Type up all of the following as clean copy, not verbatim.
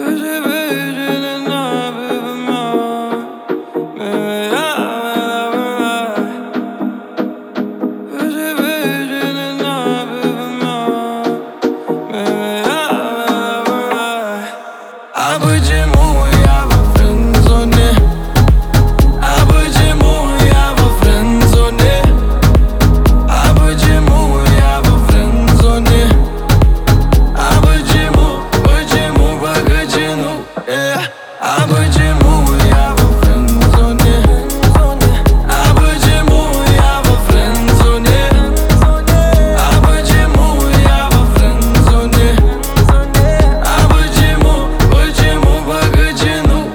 А почему я во френдзоне? А почему я во френдзоне? А почему я во френдзоне? А почему погоди, ну, А почему я во френдзоне? А почему я во френдзоне? А почему я во френдзоне? А почему погоди, ну,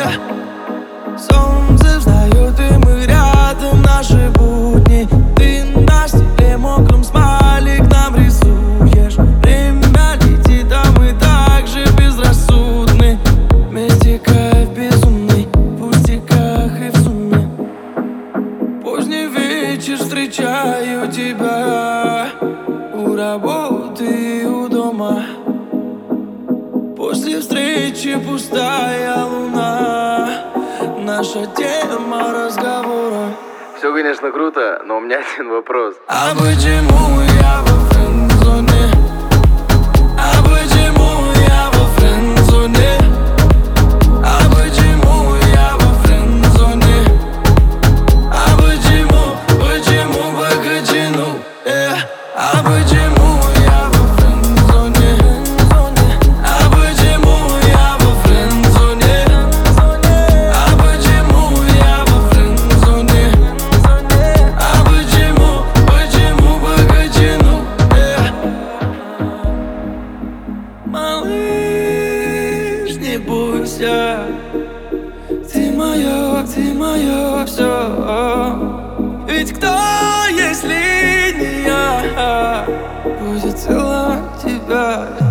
Солнце встает, и мы рядом, наши будни. Ты на стекле мокрым смайлик нам рисуешь. Время летит, а мы так же безрассудны. Вместе кайф безумный, в пустяках и в сумме. Поздний вечер, встречаю тебя у работы и у дома. После встречи пустая луна, наша тема разговора. Все, конечно, круто, но у меня один вопрос. А почему я во френдзоне? А почему я во френдзоне? А почему я во френдзоне? А почему погоди, ну, А почему я во френдзоне? А почему я во френдзоне? А почему я во френдзоне? А почему погоди, ну, Малыш, не бойся, ты мое все. Ведь кто, если не я, будет целовать тебя?